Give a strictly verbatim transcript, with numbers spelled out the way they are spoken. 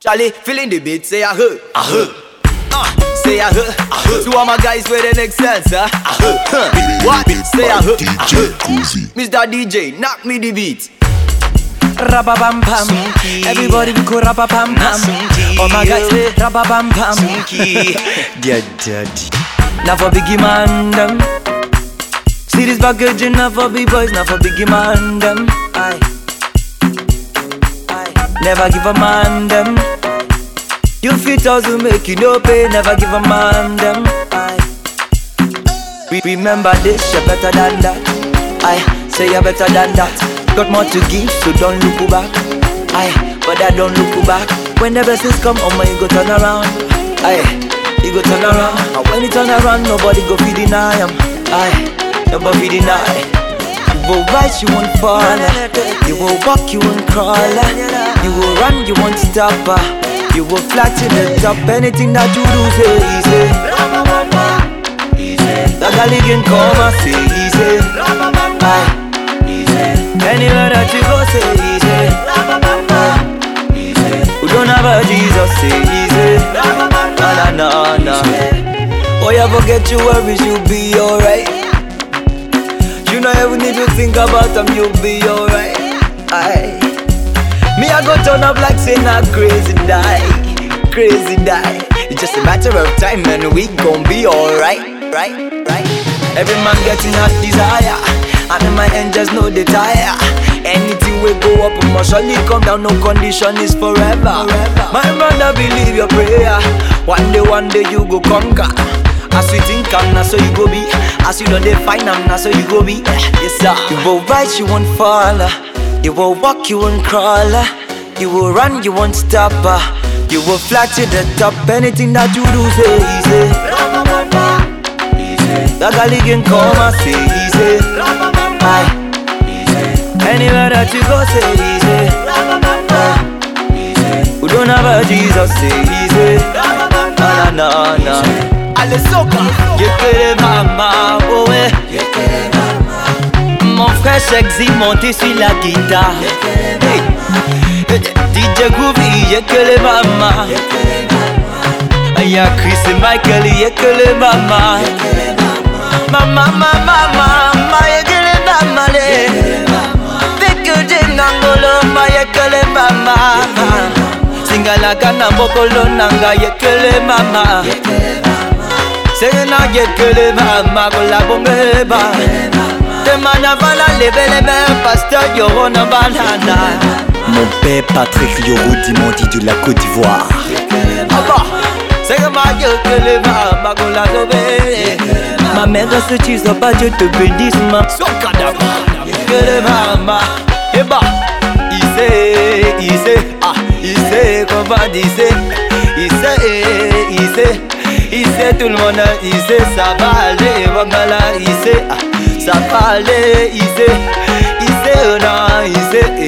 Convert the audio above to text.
Charlie, feeling the beat, say I heard, I heard. Uh, say I heard, I heard. To all my guys where they make sense, huh? I heard, huh? What? Say I heard, I heard. Mister D J, knock me the beat. Rababam pam, everybody we go rababam pam. Oh my guys, rababam pam. Dear daddy, now for biggie man them. See this packaging, not for big boys, not for biggie man them. Aye, aye. Never give a man them. You fit also make you no pay, never give a man them. Aye. Remember this, you're better than that. Aye, say you're better than that. Got more to give, so don't look back. Aye, but I don't look back. When the blessings come, oh my, you go turn around. Aye, you go turn around. And when you turn around, nobody go feed deny em. Aye, nobody deny. You will rise, you won't fall. You will walk, you won't crawl. You will run, you won't stop. You will fly to the top. Anything that you do, say easy. That girl can come and say easy. Aye. Anywhere that you go, say easy. We don't have a Jesus, say easy. Nah, nah, nah, nah. Oh, you forget your worries, you'll be alright. You know every need to think about them, you'll be alright. Aye. Me, I go turn up like say not crazy die. Crazy die. It's just a matter of time and we gon' be alright. Right, right. Every man getting hot desire. And in my end just know the tire. Anything will go up must surely come down. No condition is forever, forever. My brother, believe your prayer. One day, one day you go conquer. As you think I'm not so you go be. As you don't define I'm not so you go be. Yes sir. You will rise, you won't fall. You will walk, you won't crawl. You will run, you won't stop. You will fly to the top. Anything that you do, say easy. That girl can come and say easy. Aye. Anywhere that you go, say easy. Aye. We don't have a Jesus, say easy. Nah, nah, nah. Allez, soca. Yekele mama, oh ouais. Mon frère Shexy monté sur la guitare. Hey. D J Groovy, yekele mama. Y'a Chris et Michael, yekele mama. Mama, mama, mama, yekele mama le. Veke de nangolo, ma yekele mama. Singala kana bokolo nanga yekele mama. Sena yekele mama kola bombeba. Te mana vala lebe lebe pasteur yorona banana. Mon père Patrick Yorodi Mondi de la Côte d'Ivoire. Ma mère se tue, ça pas Dieu te bénisse, ma. Yekele mama. Eba. Ise, ise, ah, ise, comment ise, ise, ise, ise, tout le monde ise, ça va aller, wangala ise, ah, ça va aller, ise, ise, non, ise.